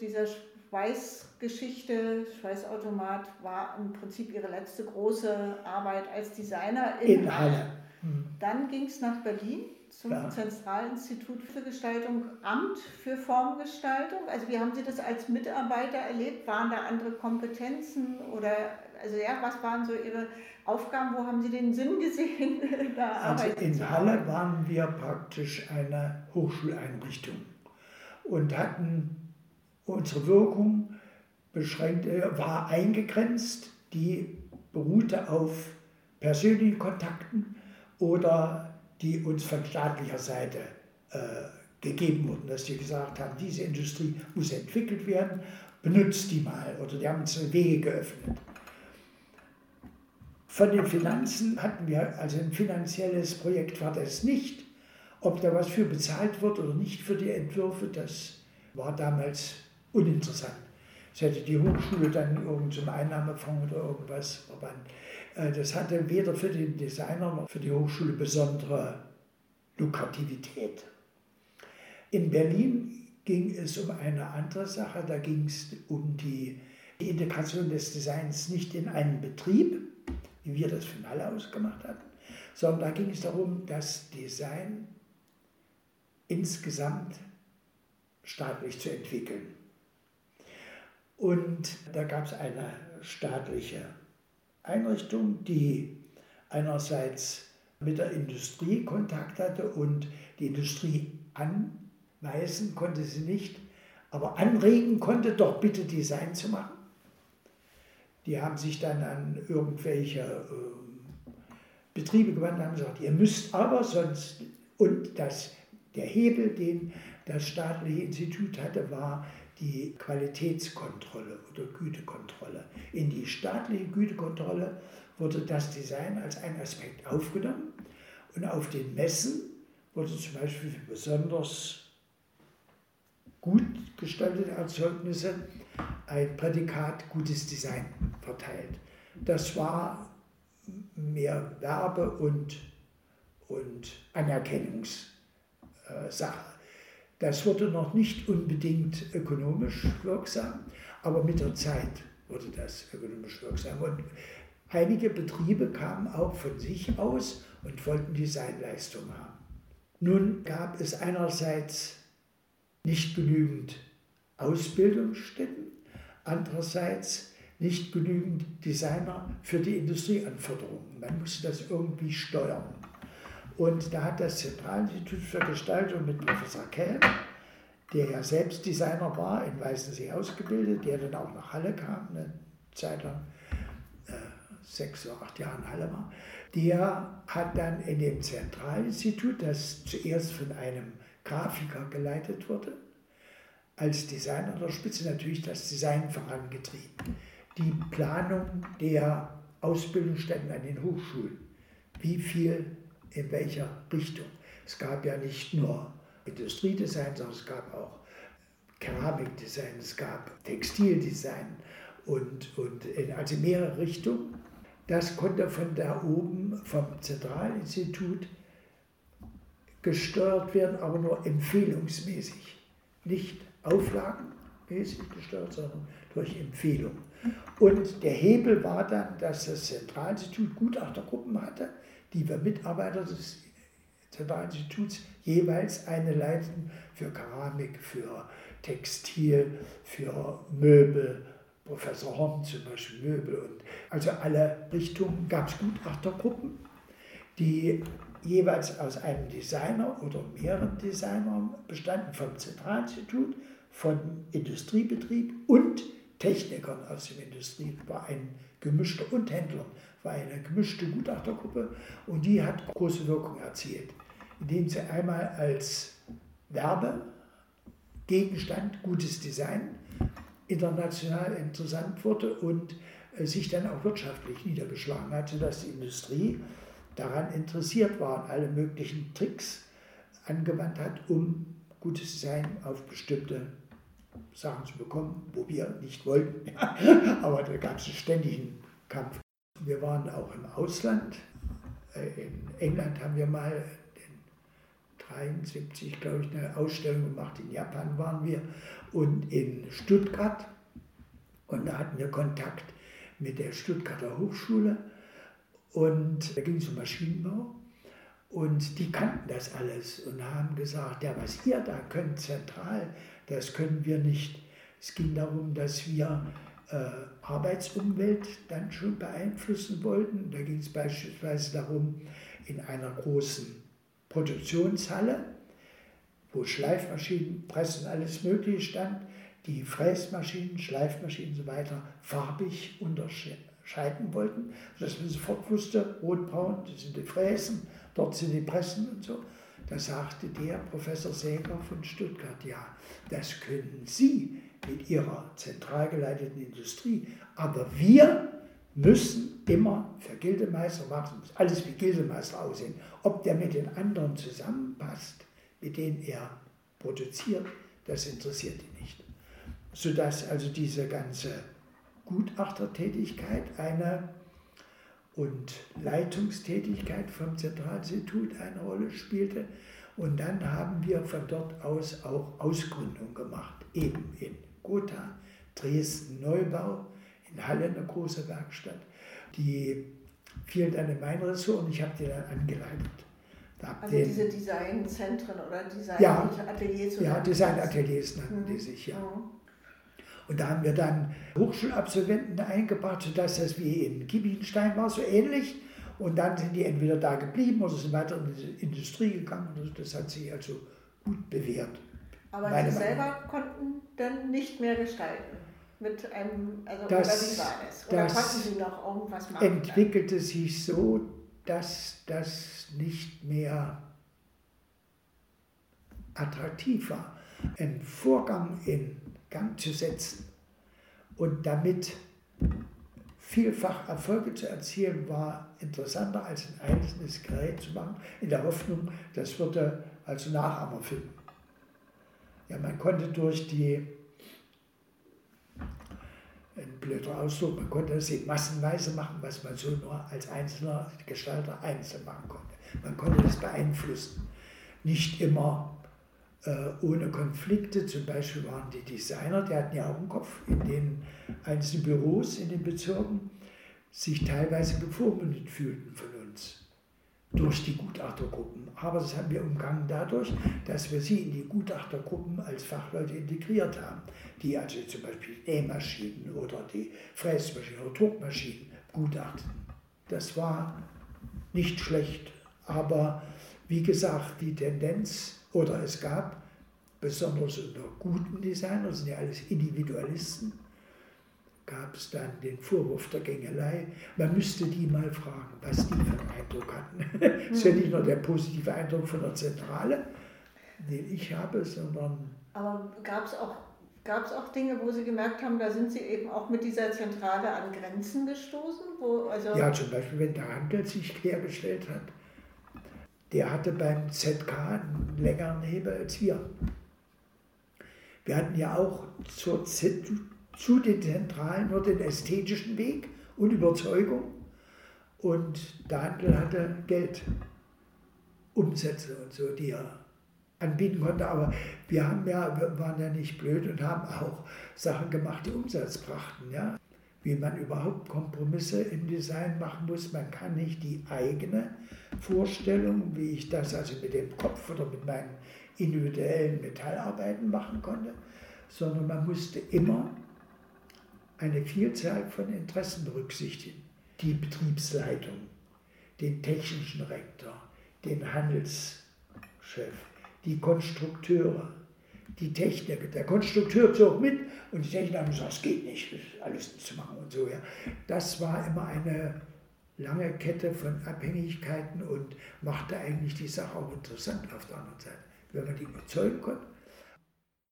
Dieser Schweißautomat war im Prinzip ihre letzte große Arbeit als Designer in Halle. Dann ging es nach Berlin zum Zentralinstitut für Gestaltung, Amt für Formgestaltung. Also wie haben Sie das als Mitarbeiter erlebt? Waren da andere Kompetenzen oder was waren so Ihre Aufgaben? Wo haben Sie den Sinn gesehen, da Also in Halle waren wir praktisch eine Hochschuleinrichtung und hatten unsere Wirkung beschränkt, war eingegrenzt, die beruhte auf persönlichen Kontakten oder die uns von staatlicher Seite gegeben wurden, dass die gesagt haben, diese Industrie muss entwickelt werden, benutzt die mal, oder die haben uns Wege geöffnet. Von den Finanzen hatten wir, also ein finanzielles Projekt war das nicht. Ob da was für bezahlt wird oder nicht für die Entwürfe, das war damals uninteressant. Es hätte die Hochschule dann irgendeinen Einnahmefonds oder irgendwas verbannt. Das hatte weder für den Designer noch für die Hochschule besondere Lukrativität. In Berlin ging es um eine andere Sache, da ging es um die Integration des Designs nicht in einen Betrieb, wie wir das von Halle aus gemacht hatten, sondern da ging es darum, das Design insgesamt staatlich zu entwickeln. Und da gab es eine staatliche Einrichtung, die einerseits mit der Industrie Kontakt hatte und die Industrie anweisen konnte sie nicht, aber anregen konnte, doch bitte Design zu machen. Die haben sich dann an irgendwelche Betriebe gewandt und haben gesagt, ihr müsst aber sonst, und der Hebel, den das staatliche Institut hatte, war die Qualitätskontrolle oder Gütekontrolle. In die staatliche Gütekontrolle wurde das Design als ein Aspekt aufgenommen und auf den Messen wurde zum Beispiel für besonders gut gestaltete Erzeugnisse ein Prädikat gutes Design verteilt. Das war mehr Werbe- und Anerkennungssache. Das wurde noch nicht unbedingt ökonomisch wirksam, aber mit der Zeit wurde das ökonomisch wirksam. Und einige Betriebe kamen auch von sich aus und wollten Designleistung haben. Nun gab es einerseits nicht genügend Ausbildungsstätten, andererseits nicht genügend Designer für die Industrieanforderungen. Man musste das irgendwie steuern. Und da hat das Zentralinstitut für Gestaltung mit Professor Kell, der ja selbst Designer war, in Weißensee ausgebildet, der dann auch nach Halle kam, eine Zeit lang, 6 oder 8 Jahre in Halle war, der hat dann in dem Zentralinstitut, das zuerst von einem Grafiker geleitet wurde, als Designer an der Spitze natürlich das Design vorangetrieben. Die Planung der Ausbildungsstätten an den Hochschulen, wie viel in welcher Richtung. Es gab ja nicht nur Industriedesign, sondern es gab auch Keramikdesign, es gab Textildesign und also mehrere Richtungen. Das konnte von da oben vom Zentralinstitut gesteuert werden, aber nur empfehlungsmäßig. Nicht auflagenmäßig gesteuert, sondern durch Empfehlung. Und der Hebel war dann, dass das Zentralinstitut Gutachtergruppen hatte, die wir Mitarbeiter des Zentralinstituts jeweils eine leiten für Keramik, für Textil, für Möbel, Professor Horn zum Beispiel Möbel. Und also alle Richtungen gab es Gutachtergruppen, die jeweils aus einem Designer oder mehreren Designern bestanden, vom Zentralinstitut, vom Industriebetrieb und Technikern aus dem Industrie. War ein gemischter und Händler, war eine gemischte Gutachtergruppe und die hat große Wirkung erzielt, indem sie einmal als Werbegegenstand gutes Design international interessant wurde und sich dann auch wirtschaftlich niedergeschlagen hat, sodass die Industrie daran interessiert war und alle möglichen Tricks angewandt hat, um gutes Design auf bestimmte Sachen zu bekommen, wo wir nicht wollten. Aber da gab es einen ständigen Kampf. Wir waren auch im Ausland. In England haben wir mal den 1973, glaube ich, eine Ausstellung gemacht. In Japan waren wir und in Stuttgart. Und da hatten wir Kontakt mit der Stuttgarter Hochschule. Und da ging es um Maschinenbau. Und die kannten das alles und haben gesagt, ja, was ihr da könnt zentral, das können wir nicht. Es ging darum, dass wir Arbeitsumwelt dann schon beeinflussen wollten. Da ging es beispielsweise darum, in einer großen Produktionshalle, wo Schleifmaschinen, Pressen, alles Mögliche stand, die Fräsmaschinen, Schleifmaschinen und so weiter farbig unterscheiden wollten, sodass man sofort wusste, rotbraun, das sind die Fräsen, dort sind die Pressen und so. Da sagte der Professor Säger von Stuttgart, ja, das können Sie mit Ihrer zentral geleiteten Industrie, aber wir müssen immer für Gildemeister machen, muss alles wie Gildemeister aussehen. Ob der mit den anderen zusammenpasst, mit denen er produziert, das interessiert ihn nicht. Sodass also diese ganze Gutachtertätigkeit und Leitungstätigkeit vom Zentralinstitut eine Rolle spielte. Und dann haben wir von dort aus auch Ausgründung gemacht, eben in Gotha, Dresden, Neubau, in Halle eine große Werkstatt. Die fiel dann in mein Ressort und ich habe die dann angeleitet. Also diese Designzentren oder Designateliers? Ja, Designateliers nannten die sich, ja. Und da haben wir dann Hochschulabsolventen eingebracht, sodass das wie in Giebichenstein war, so ähnlich. Und dann sind die entweder da geblieben oder sind weiter in die Industrie gegangen. Das hat sich also gut bewährt. Aber Sie selber konnten dann nicht mehr gestalten? Mit einem, oder wie war das? Oder konnten Sie noch irgendwas machen? Entwickelte sich so, dass das nicht mehr attraktiv war. Einen Vorgang in Gang zu setzen und damit vielfach Erfolge zu erzielen, war interessanter als ein einzelnes Gerät zu machen, in der Hoffnung, das würde also Nachahmer finden. Ja, man konnte durch ein blöder Ausdruck, man konnte das eben massenweise machen, was man so nur als einzelner Gestalter einzeln machen konnte. Man konnte das beeinflussen. Nicht immer ohne Konflikte. Zum Beispiel waren die Designer, die hatten ja auch einen Kopf in den einzelnen Büros, in den Bezirken, sich teilweise bevormundet fühlten von uns durch die Gutachtergruppen. Aber das haben wir umgangen dadurch, dass wir sie in die Gutachtergruppen als Fachleute integriert haben, die also zum Beispiel Nähmaschinen oder die Fräsmaschinen oder Druckmaschinen gutachten. Das war nicht schlecht, aber wie gesagt, die Tendenz, oder es gab, besonders unter guten Designern, das sind ja alles Individualisten, gab es dann den Vorwurf der Gängelei. Man müsste die mal fragen, was die für einen Eindruck hatten. Es ist ja nicht nur der positive Eindruck von der Zentrale, den ich habe, sondern... Aber gab es auch Dinge, wo Sie gemerkt haben, da sind Sie eben auch mit dieser Zentrale an Grenzen gestoßen? Ja, zum Beispiel, wenn der Handel sich quergestellt hat. Der hatte beim ZK einen längeren Hebel als wir. Wir hatten ja auch zu den Zentralen nur den ästhetischen Weg und Überzeugung. Und der Handel hatte Geld, Umsätze und so, die er anbieten konnte. Aber wir waren ja nicht blöd und haben auch Sachen gemacht, die Umsatz brachten. Ja? Wie man überhaupt Kompromisse im Design machen muss. Man kann nicht die eigene Vorstellung, wie ich das also mit dem Kopf oder mit meinen individuellen Metallarbeiten machen konnte, sondern man musste immer eine Vielzahl von Interessen berücksichtigen. Die Betriebsleitung, den technischen Rektor, den Handelschef, die Konstrukteure, die Techniker. Der Konstrukteur zog mit und die Techniker haben gesagt, es geht nicht, das ist alles nicht zu machen und so. Ja. Das war immer eine lange Kette von Abhängigkeiten und machte eigentlich die Sache auch interessant auf der anderen Seite. Wenn man die überzeugen konnte,